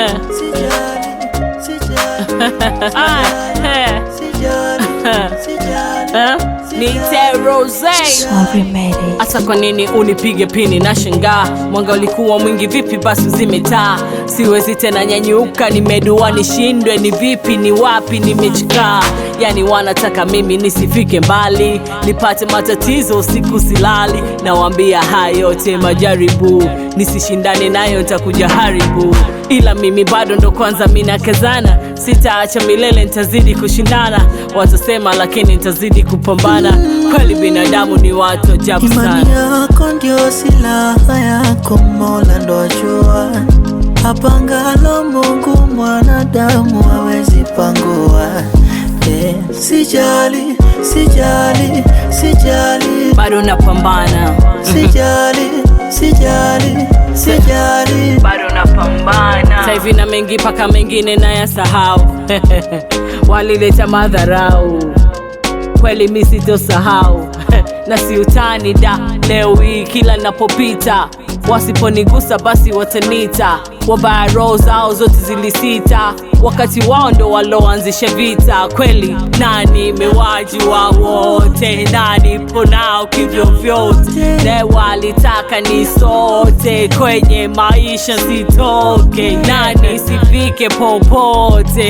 Nite Rose. Asa kwa nini unipige pini na shangaa? Mwanga ulikuwa mwingi vipi basi zimetaa? Siwezi tena nyanyuka, nimedua nishindwe ni vipi ni wapi nimechikaa? Yani wanataka mimi nisifike mbali, nipate matatizo usiku silali. Nawaambia haya yote majaribu, nisishindane nayo nitakuja haribu. Ila mimi bado ndo kwanza mina kazana, sitaacha milele nitazidi kushindana. Watasema lakini nitazidi kupambana. Kweli binadamu ni watu ajabu sana. Imani yako ndio silaha yako, Mola ndo ajua. Apangalo Mungu mwanadamu hawezi pangua. Sijali, sijali, sijali, bado napambana. Sijali, sijali, sijali, bado napambana. Sasa hivi na mengi paka mengine na yasahau. Walileta madharau, kweli mimi sitosahau. Na si utani da, leo hii kila napopita wasiponigusa basi watanita. Wabaya roho zao zote zilisita, wakati wao ndo waloanzisha vita. Kweli nani mewaji wa wote, nani ponao kivyo vyote. Ne walitaka ni sote kwenye maisha sitoke, nani sifike popote.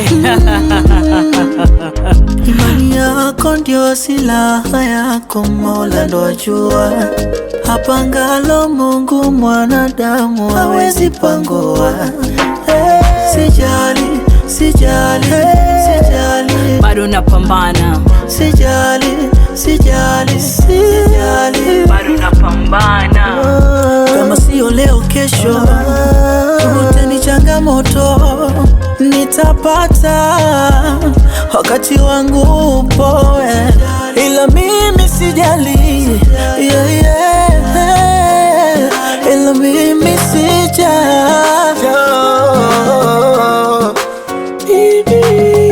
Imani yako ndio silaha yako, Mola ndo ajua. Apangalo Mungu mwanadamu hawezi pangua. Sijali, sijali, sijali, bado napambana. Sijali, sijali, sijali, bado napambana. Kama sio leo kesho, yote ni changamoto. Nitapata wakati wangu upo, ila mimi sijali, yeah, yeah. Ila mimi sijali.